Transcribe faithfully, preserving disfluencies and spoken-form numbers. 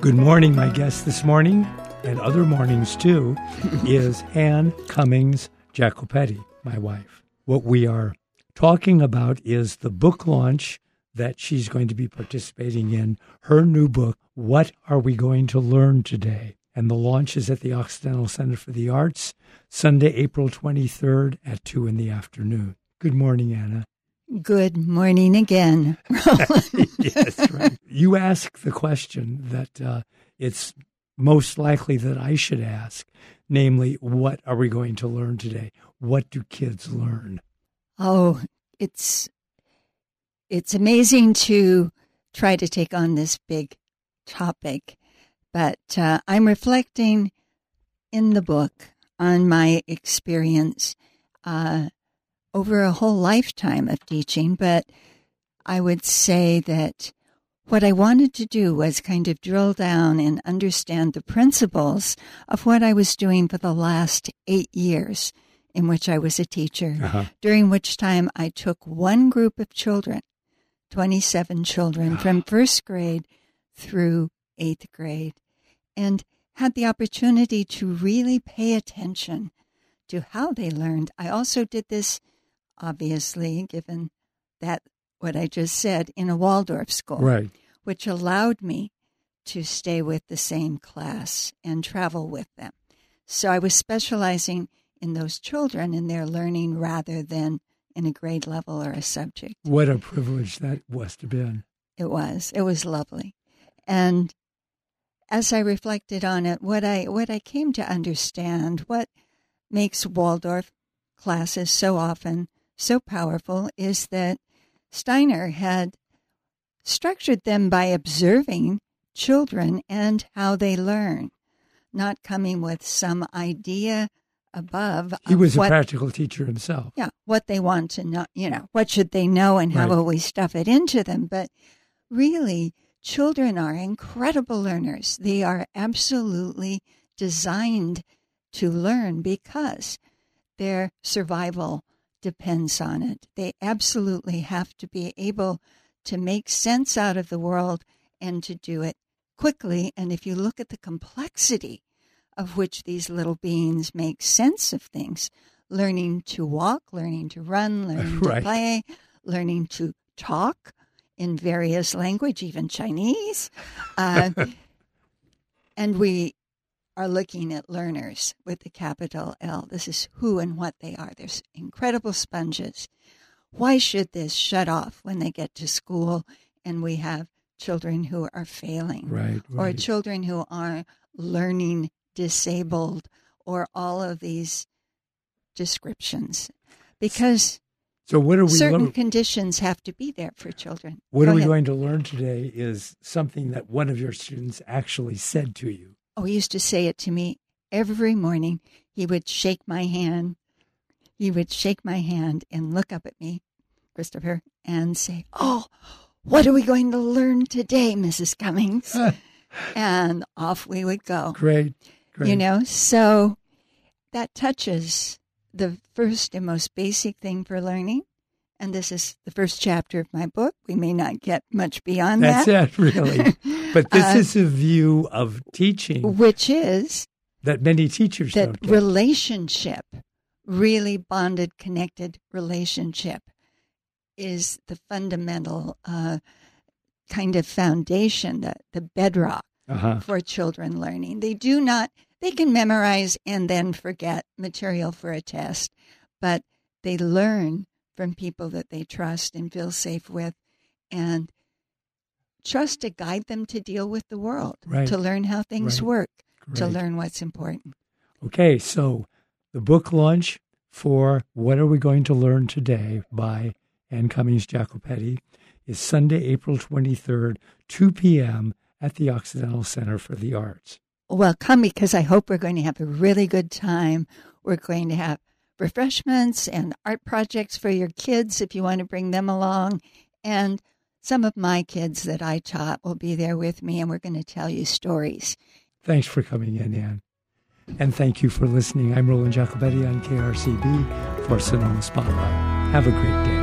Good morning. My guest this morning, and other mornings too, is Ann Cummings Jacopetti, my wife. What we are talking about is the book launch that she's going to be participating in, her new book, What Are We Going to Learn Today? And the launch is at the Occidental Center for the Arts, Sunday, April twenty-third at two in the afternoon. Good morning, Anna. Good morning again, Roland. Yes, right. You ask the question that uh, it's most likely that I should ask, namely, what are we going to learn today? What do kids learn? Oh, it's it's amazing to try to take on this big topic, but uh, I'm reflecting in the book on my experience uh, over a whole lifetime of teaching, but I would say that what I wanted to do was kind of drill down and understand the principles of what I was doing for the last eight years in which I was a teacher, uh-huh. during which time I took one group of children, twenty-seven children, from first grade through eighth grade, and had the opportunity to really pay attention to how they learned. I also did this, obviously, given that what I just said, in a Waldorf school, right, which allowed me to stay with the same class and travel with them. So I was specializing in those children and their learning rather than in a grade level or a subject. What a privilege that must have been. It was. It was lovely. And as I reflected on it, what I what I came to understand, what makes Waldorf classes so often so powerful, is that Steiner had structured them by observing children and how they learn, not coming with some idea above. He was what, a practical teacher himself. Yeah, what they want to know, you know, what should they know and how right. will we stuff it into them. But really, children are incredible learners. They are absolutely designed to learn because their survival depends on it. They absolutely have to be able to make sense out of the world and to do it quickly. And if you look at the complexity of which these little beings make sense of things, learning to walk, learning to run, learning right. to play, learning to talk in various language, even Chinese. Uh, and we are looking at learners with the capital L. This is who and what they are. They're incredible sponges. Why should this shut off when they get to school and we have children who are failing? Right, right. Or children who are learning disabled, or all of these descriptions? Because so what are we certain learn- conditions have to be there for children. What Go are we ahead. going to learn today is something that one of your students actually said to you. Oh, he used to say it to me every morning. He would shake my hand. He would shake my hand and look up at me, Christopher, and say, "Oh, what are we going to learn today, Missus Cummings?" And off we would go. Great, great. You know, so that touches the first and most basic thing for learning. And this is the first chapter of my book. We may not get much beyond That's that. That's it, really. But this uh, is a view of teaching. Which is that many teachers that don't get. Relationship, really bonded, connected relationship, is the fundamental uh, kind of foundation, the, the bedrock uh-huh. for children learning. They do not, they can memorize and then forget material for a test, but they learn from people that they trust and feel safe with, and trust to guide them to deal with the world, right. to learn how things right. work, Great. to learn what's important. Okay, so the book launch for What Are We Going to Learn Today by Ann Cummings Jacopetti is Sunday, April twenty-third, two p.m. at the Occidental Center for the Arts. Well, come, because I hope we're going to have a really good time. We're going to have refreshments and art projects for your kids if you want to bring them along. And some of my kids that I taught will be there with me, and we're going to tell you stories. Thanks for coming in, Ann. And thank you for listening. I'm Roland Jacopetti on K R C B for Sonoma Spotlight. Have a great day.